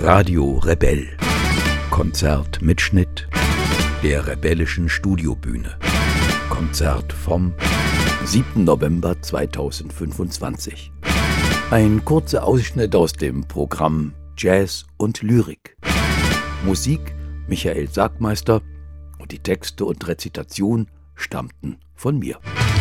Radio Rebell. Konzertmitschnitt der Rebellischen Studiobühne. Konzert vom 7. November 2025. Ein kurzer Ausschnitt aus dem Programm Jazz und Lyrik. Musik Michael Sagmeister und die Texte und Rezitation stammten von mir.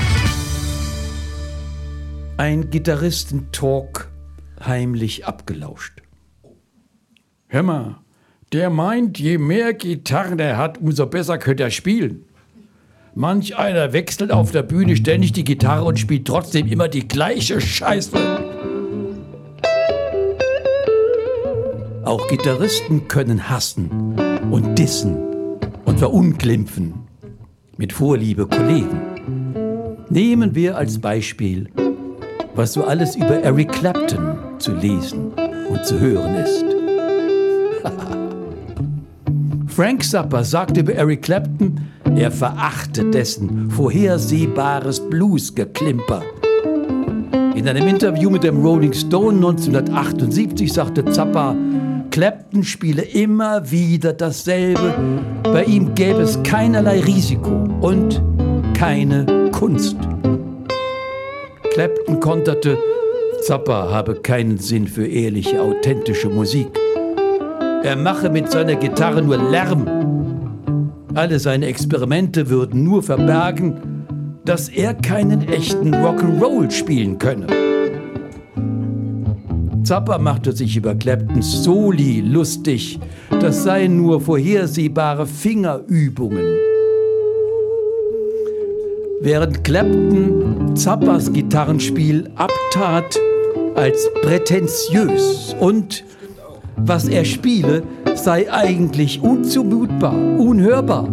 Ein Gitarristentalk heimlich abgelauscht. Hör mal, der meint, je mehr Gitarren er hat, umso besser könnte er spielen. Manch einer wechselt auf der Bühne ständig die Gitarre und spielt trotzdem immer die gleiche Scheiße. Auch Gitarristen können hassen und dissen und verunglimpfen. Mit Vorliebe Kollegen. Nehmen wir als Beispiel, was so alles über Eric Clapton zu lesen und zu hören ist. Frank Zappa sagte über Eric Clapton, er verachte dessen vorhersehbares Bluesgeklimper. In einem Interview mit dem Rolling Stone 1978 sagte Zappa, Clapton spiele immer wieder dasselbe, bei ihm gäbe es keinerlei Risiko und keine Kunst. Clapton konterte, Zappa habe keinen Sinn für ehrliche, authentische Musik. Er mache mit seiner Gitarre nur Lärm. Alle seine Experimente würden nur verbergen, dass er keinen echten Rock'n'Roll spielen könne. Zappa machte sich über Claptons Soli lustig, das seien nur vorhersehbare Fingerübungen. Während Clapton Zappas Gitarrenspiel abtat als prätentiös und was er spiele, sei eigentlich unzumutbar, unhörbar.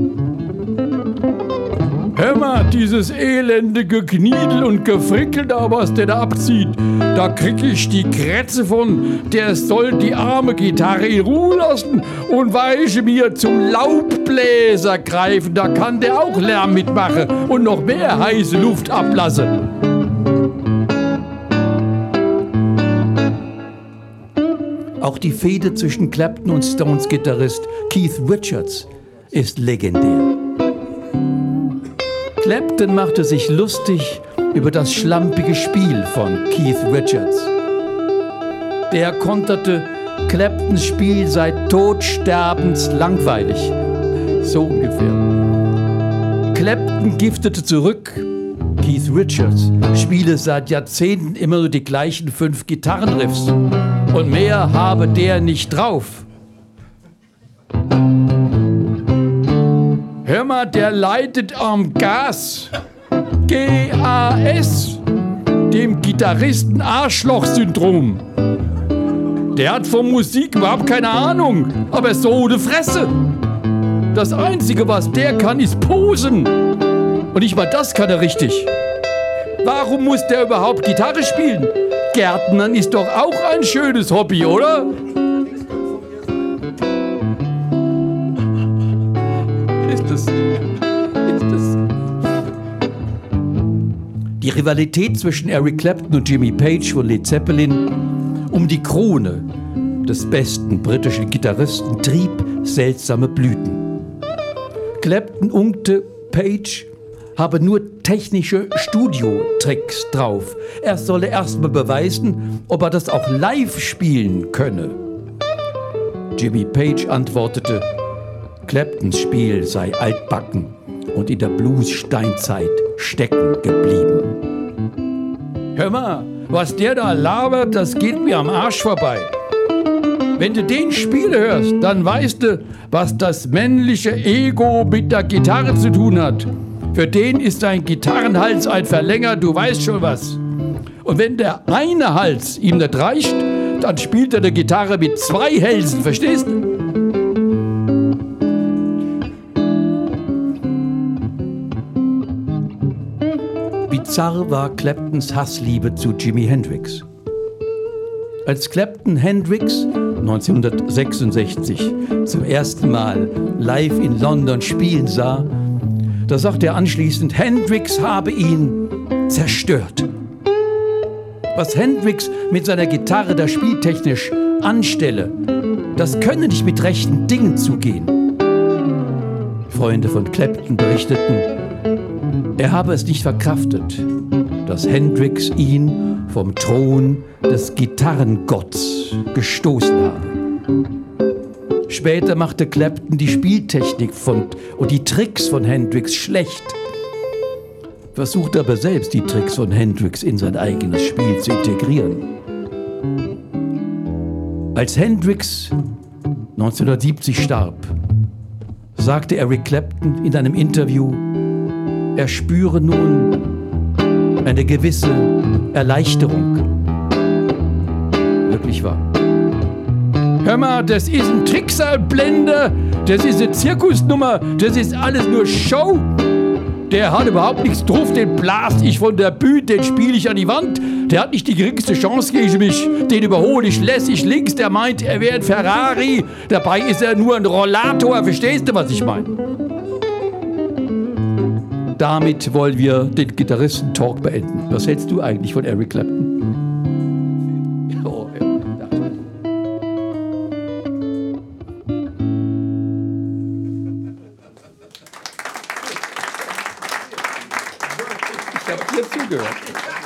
Hör mal, dieses elende Gekniedel und Gefrickel da, was der da abzieht. Da krieg ich die Krätze von. Der soll die arme Gitarre in Ruhe lassen und weiche mir zum Laubbläser greifen. Da kann der auch Lärm mitmachen und noch mehr heiße Luft ablassen. Auch die Fehde zwischen Clapton und Stones Gitarrist Keith Richards ist legendär. Clapton machte sich lustig über das schlampige Spiel von Keith Richards. Der konterte, Claptons Spiel sei todsterbenslangweilig. So ungefähr. Clapton giftete zurück, Keith Richards spiele seit Jahrzehnten immer nur die gleichen 5 Gitarrenriffs. Und mehr habe der nicht drauf. Hör mal, der leidet am Gas. GAS, dem Gitarristen-Arschloch-Syndrom. Der hat von Musik überhaupt keine Ahnung, aber so ohne Fresse. Das Einzige, was der kann, ist posen. Und nicht mal das kann er richtig. Warum muss der überhaupt Gitarre spielen? Gärtnern ist doch auch ein schönes Hobby, oder? Ist es? Die Rivalität zwischen Eric Clapton und Jimmy Page von Led Zeppelin um die Krone des besten britischen Gitarristen trieb seltsame Blüten. Clapton unkte, Page habe nur technische Studiotricks drauf. Er solle erstmal beweisen, ob er das auch live spielen könne. Jimmy Page antwortete, Claptons Spiel sei altbacken und in der Blues-Steinzeit stecken geblieben. Hör mal, was der da labert, das geht mir am Arsch vorbei. Wenn du den Spiel hörst, dann weißt du, was das männliche Ego mit der Gitarre zu tun hat. Für den ist ein Gitarrenhals ein Verlänger, du weißt schon was. Und wenn der eine Hals ihm nicht reicht, dann spielt er eine Gitarre mit 2 Hälsen, verstehst du? Bizarr war Claptons Hassliebe zu Jimi Hendrix. Als Clapton Hendrix 1966 zum ersten Mal live in London spielen sah, da sagte er anschließend, Hendrix habe ihn zerstört. Was Hendrix mit seiner Gitarre da spieltechnisch anstelle, das könne nicht mit rechten Dingen zugehen. Freunde von Clapton berichteten, er habe es nicht verkraftet, dass Hendrix ihn vom Thron des Gitarrengotts gestoßen habe. Später machte Clapton die Spieltechnik und die Tricks von Hendrix schlecht, versuchte aber selbst die Tricks von Hendrix in sein eigenes Spiel zu integrieren. Als Hendrix 1970 starb, sagte Eric Clapton in einem Interview, er spüre nun eine gewisse Erleichterung. Wirklich wahr. Hör mal, das ist ein Tricksalblender, das ist eine Zirkusnummer, das ist alles nur Show. Der hat überhaupt nichts drauf, den blast ich von der Bühne, den spiele ich an die Wand. Der hat nicht die geringste Chance gegen mich, den überhole ich lässig links, der meint, er wäre ein Ferrari. Dabei ist er nur ein Rollator, verstehst du, was ich meine? Damit wollen wir den Gitarristen-Talk beenden. Was hältst du eigentlich von Eric Clapton? Ich habe dir zugehört.